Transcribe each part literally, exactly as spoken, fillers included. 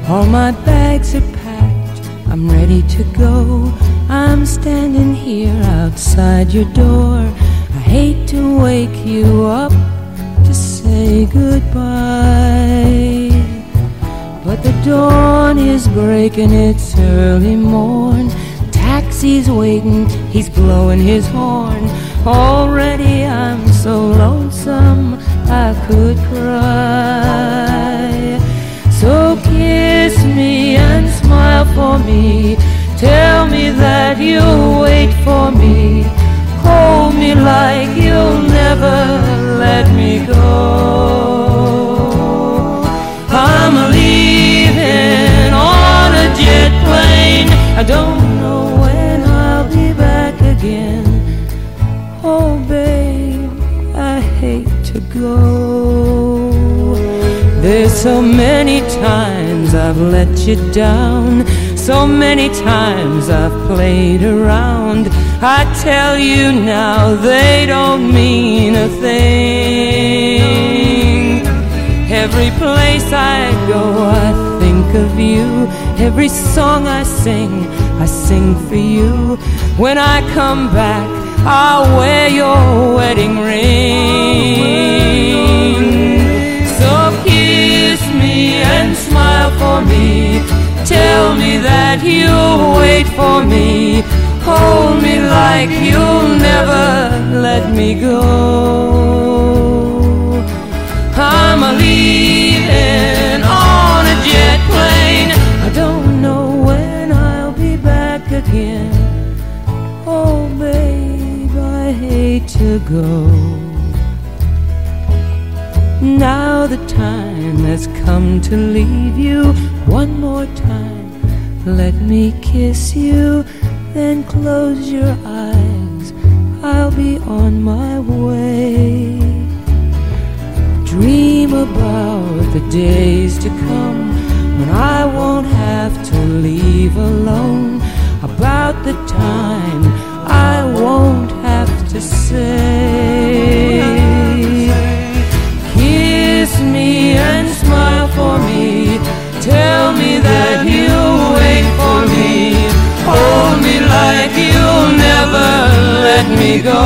All my bags are packed, I'm ready to go. I'm standing here outside your door. I hate to wake you up to say goodbye, but the dawn is breaking, it's early morn. Taxi's waiting, he's blowing his horn. Already I'm so lonesome I could cry. So kiss me and smile for me. Tell me that you'll wait for me. Hold me like you'll never let me go. I'm leaving on a jet plane. I don't know when I'll be back again. Oh babe, I hate to go. There's so many times I've let you down, so many times I've played around. I tell you now, they don't mean a thing. Every place I go, I think of you. Every song I sing, I sing for you. When I come back, I'll wear your wedding ring. So kiss me and smile for me. Tell me that you'll wait for me. Hold me like you'll never let me go. I'm leaving on a jet plane. I don't know when I'll be back again. Oh babe, I hate to go. Now the time has come to leave you. One more time, let me kiss you. Then close your eyes, I'll be on my way. Dream about the days to come when I won't have to leave alone. About the time I won't have to say. Kiss me and smile for me. Tell me that you'll wait for me. Hold me like you'll never let me go.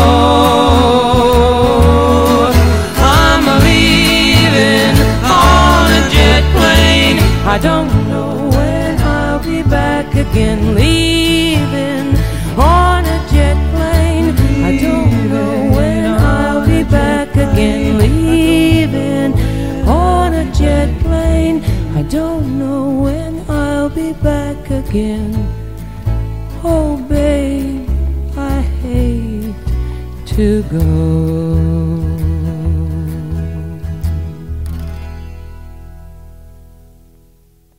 I'm leaving on a jet plane. I don't know when I'll be back again. Leaving on a jet plane. I don't know when I'll be back again. Leaving on a jet plane. I don't know when I'll be back again. Oh babe, I hate to go.